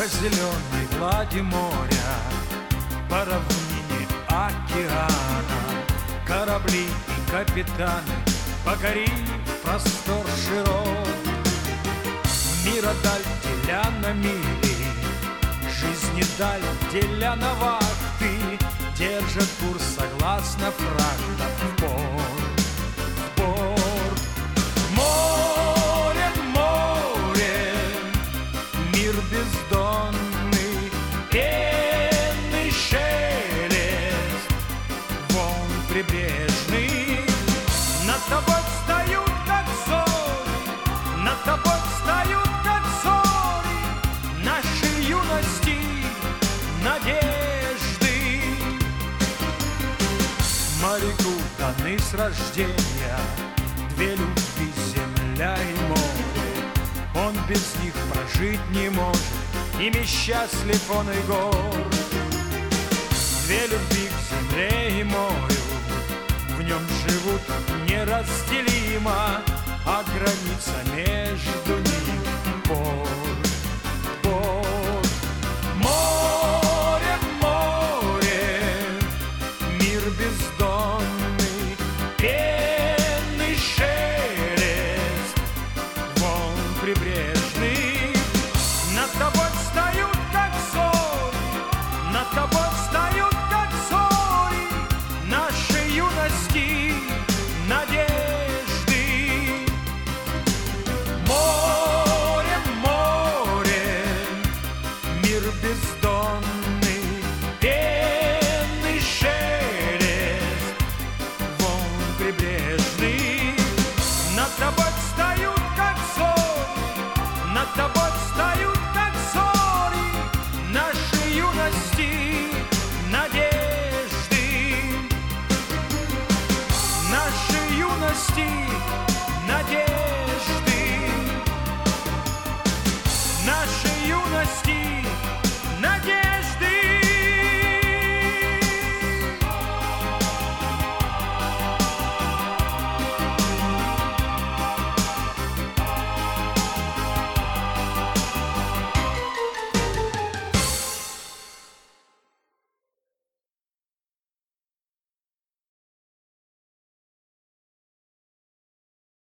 зеленой глади моря, по равнине океана, корабли и капитаны, покорив простор широт. Мира даль деля на мили, жизни даль деля на вахты, держат курс согласно фрахтам в порт, в порт. Море, море, мир бездонный, пенный шелест, волн прибрежный. Над тобой встают, как зори, над тобой встают, как зори, нашей юности надежды. Моряку даны с рождения две любви, земля и море. Он без них прожить не может, ими счастлив он и горд. Две любви к земле и морю, в нем живут неразделимо, а граница между ними порт, порт. Море, море, мир бездонный, пенный шелест, волн прибрежный. Над тобой встают, как зори, над тобой встают, как зори, нашей юности надежды. Море, море, мир бездонный, пенный шелест, волн прибрежный.